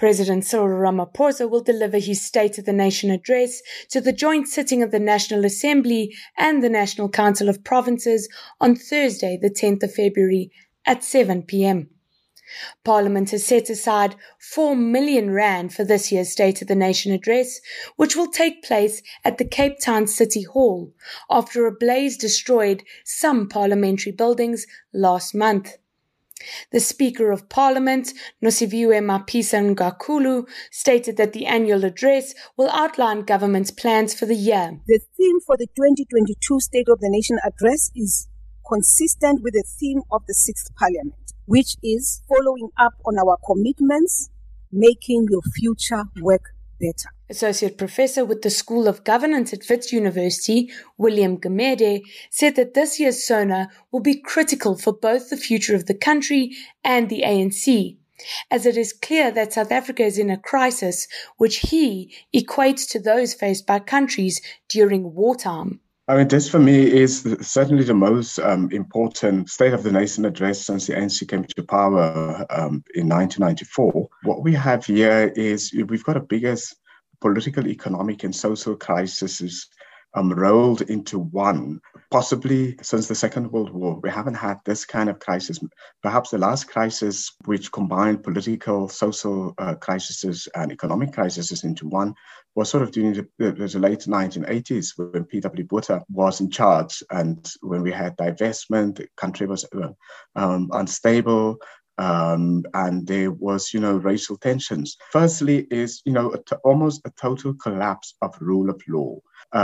President Cyril Ramaphosa will deliver his State of the Nation address to the joint sitting of the National Assembly and the National Council of Provinces on Thursday, the 10th of February at 7 p.m. Parliament has set aside 4 million rand for this year's State of the Nation address, which will take place at the Cape Town City Hall after a blaze destroyed some parliamentary buildings last month. The Speaker of Parliament, Nosiviwe Mapisa-Nqakula, stated that the annual address will outline government's plans for the year. The theme for the 2022 State of the Nation address is consistent with the theme of the 6th Parliament, which is following up on our commitments, making your future work better. Associate Professor with the School of Governance at Wits University, William Gumede, said that this year's SONA will be critical for both the future of the country and the ANC, as it is clear that South Africa is in a crisis which he equates to those faced by countries during wartime. I mean, this for me is certainly the most important State of the Nation address since the ANC came to power in 1994. What we have here is we've got the biggest political, economic, and social crises rolled into one. Possibly since the Second World War, we haven't had this kind of crisis. Perhaps the last crisis which combined political, social crises and economic crises into one was sort of during the late 1980s when P.W. Botha was in charge, and when we had divestment, the country was unstable, and there was, racial tensions. Firstly is, almost a total collapse of rule of law.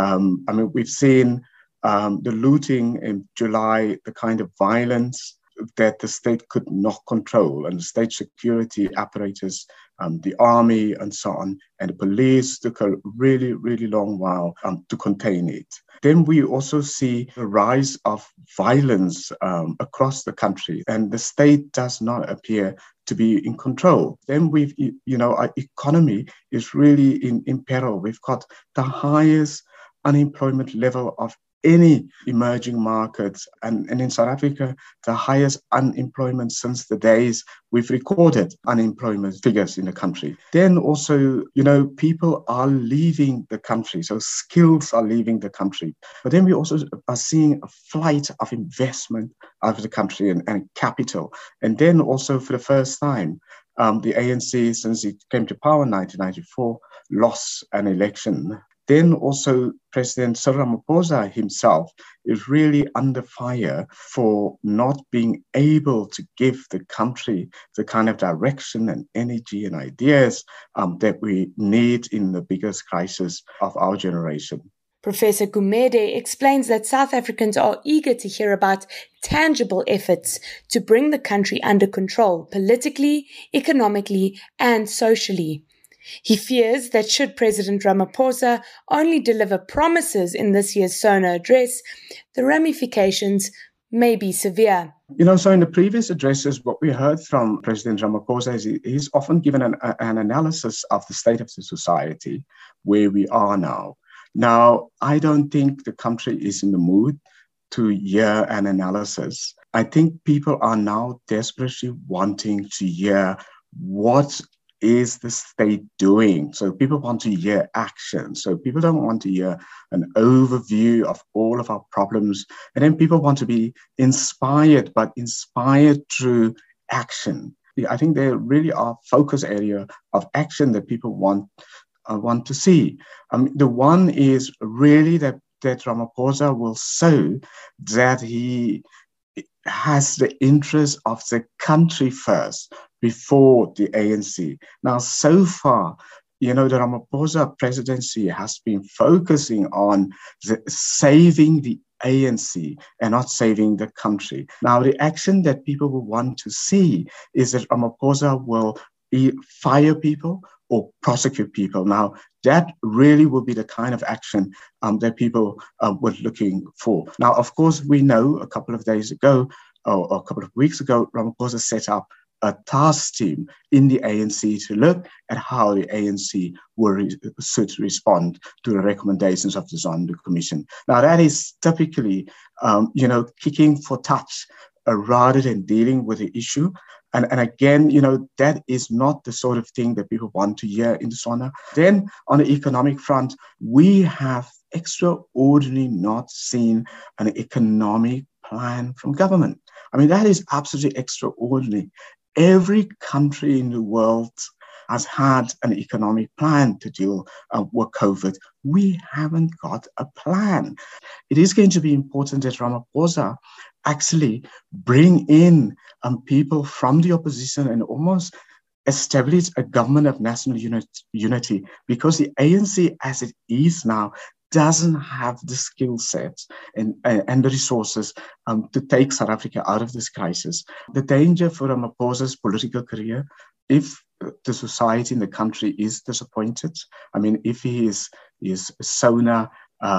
We've seen the looting in July, the kind of violence that the state could not control, and the state security apparatus, the army and so on, and the police took a really, really long while to contain it. Then we also see the rise of violence across the country, and the state does not appear to be in control. Then our economy is really in peril. We've got the highest unemployment level of any emerging markets, and in South Africa, the highest unemployment since the days we've recorded unemployment figures in the country. Then also, people are leaving the country, so skills are leaving the country. But then we also are seeing a flight of investment out of the country and capital. And then also for the first time, the ANC, since it came to power in 1994, lost an election. Then also President Cyril Ramaphosa himself is really under fire for not being able to give the country the kind of direction and energy and ideas that we need in the biggest crisis of our generation. Professor Gumede explains that South Africans are eager to hear about tangible efforts to bring the country under control, politically, economically, and socially. He fears that should President Ramaphosa only deliver promises in this year's SONA address, the ramifications may be severe. So in the previous addresses, what we heard from President Ramaphosa is he's often given an analysis of the state of the society, where we are now. Now, I don't think the country is in the mood to hear an analysis. I think people are now desperately wanting to hear what is the state doing? So people want to hear action. So people don't want to hear an overview of all of our problems. And then people want to be inspired, but inspired through action. I think there really are focus area of action that people want to see. The one is really that Ramaphosa will show that he has the interest of the country first before the ANC. Now, so far, the Ramaphosa presidency has been focusing on saving the ANC and not saving the country. Now, the action that people will want to see is that Ramaphosa will fire people or prosecute people. Now, that really will be the kind of action that people were looking for. Now, of course, we know a couple of days ago, or a couple of weeks ago, Ramaphosa set up a task team in the ANC to look at how the ANC should respond to the recommendations of the Zondo Commission. Now, that is typically, kicking for touch rather than dealing with the issue. And again, that is not the sort of thing that people want to hear in Botswana. Then on the economic front, we have extraordinarily not seen an economic plan from government. I mean, that is absolutely extraordinary. Every country in the world has had an economic plan to deal with COVID. We haven't got a plan. It is going to be important that Ramaphosa actually bring in people from the opposition and almost establish a government of national unity, because the ANC as it is now doesn't have the skill sets and the resources to take South Africa out of this crisis. The danger for Ramaphosa's political career, if the society in the country is disappointed, I mean, if his persona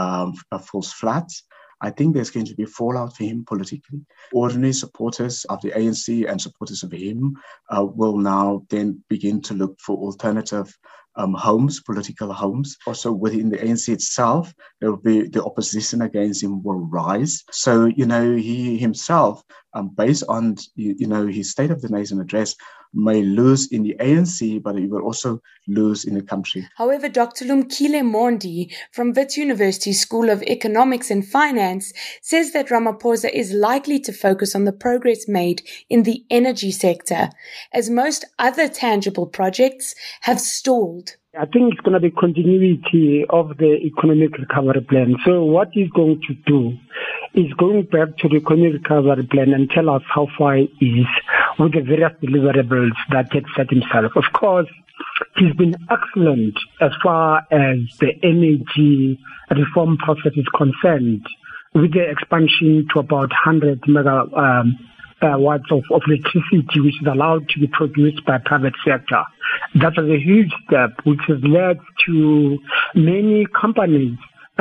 falls flat, I think there's going to be fallout for him politically. Ordinary supporters of the ANC and supporters of him will now then begin to look for alternative homes, political homes. Also within the ANC itself, there will be the opposition against him will rise. So, he himself, based on, his State of the Nation address, may lose in the ANC, but he will also lose in the country. However, Dr. Lumkile Mondi from Wits University School of Economics and Finance says that Ramaphosa is likely to focus on the progress made in the energy sector, as most other tangible projects have stalled. I think it's going to be continuity of the economic recovery plan. So what he's going to do is going back to the economic recovery plan and tell us how far he is with the various deliverables that he had set himself. Of course, he's been excellent as far as the energy reform process is concerned, with the expansion to about 100 megawatts of electricity, which is allowed to be produced by private sector. That was a huge step, which has led to many companies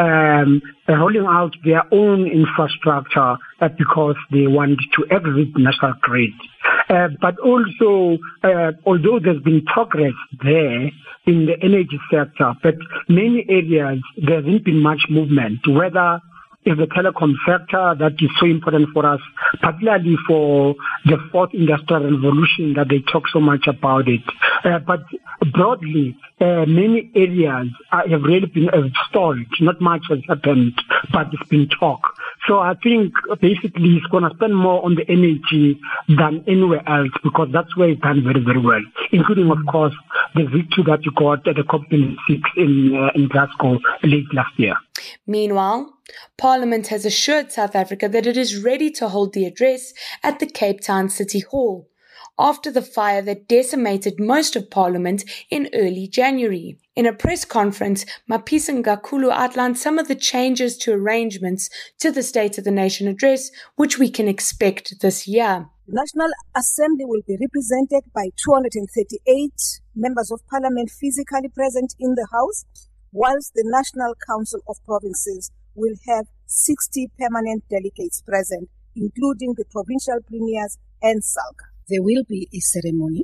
rolling out their own infrastructure because they want to exit national grid. But also, although there's been progress there in the energy sector, but many areas there hasn't been much movement, whether it's the telecom sector that is so important for us, particularly for the fourth industrial revolution that they talk so much about it. But broadly, many areas have really been stalled. Not much has happened, but it's been talk. So I think basically he's going to spend more on the energy than anywhere else, because that's where he's done very, very well, including, of course, the victory that you got at the COP26 in Glasgow late last year. Meanwhile, Parliament has assured South Africa that it is ready to hold the address at the Cape Town City Hall after the fire that decimated most of Parliament in early January. In a press conference, Mapisa Ngakulu outlined some of the changes to arrangements to the State of the Nation address, which we can expect this year. The National Assembly will be represented by 238 members of Parliament physically present in the House, whilst the National Council of Provinces will have 60 permanent delegates present, including the provincial premiers and SALCA. There will be a ceremony,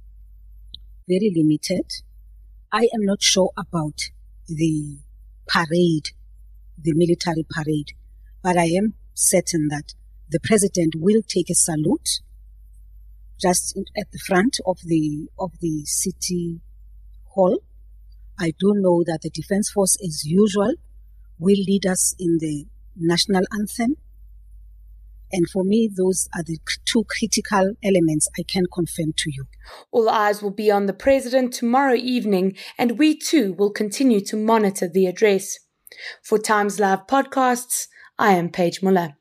very limited. I am not sure about the parade, the military parade, but I am certain that the president will take a salute just at the front of the city hall. I do know that the Defence Force, as usual, will lead us in the national anthem. And for me, those are the two critical elements I can confirm to you. All eyes will be on the president tomorrow evening, and we too will continue to monitor the address. For Times Live Podcasts, I am Paige Muller.